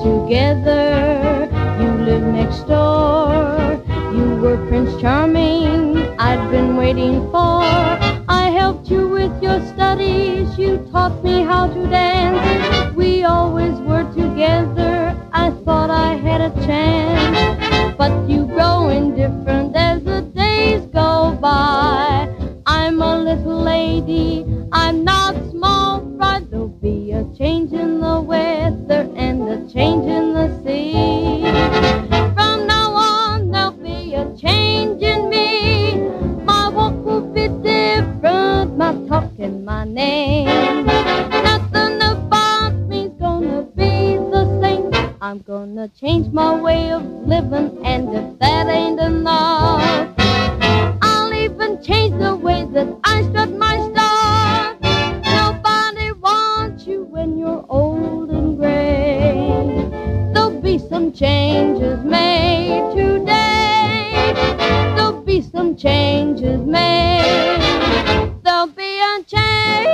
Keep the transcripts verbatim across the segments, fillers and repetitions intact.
together. You live next door. You were Prince Charming I'd been waiting for. I helped you with your studies. You taught me how to dance. We always were together. I thought I had a chance. But you grow indifferent as the days go by. I'm a little lady. I'm not small fry. There'll be a change in the weather and a change in the sea. From now on there'll be a change in me. My walk will be different, my talk and my name. Nothing about me's gonna be the same. I'm gonna change my way of living, and if that ain't enough, I'll even change the way that I strut my stuff. Nobody wants you when you're old and gray. There'll be some changes made today. There'll be some changes made. There'll be a change.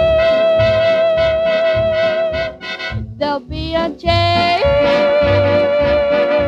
There'll be a change.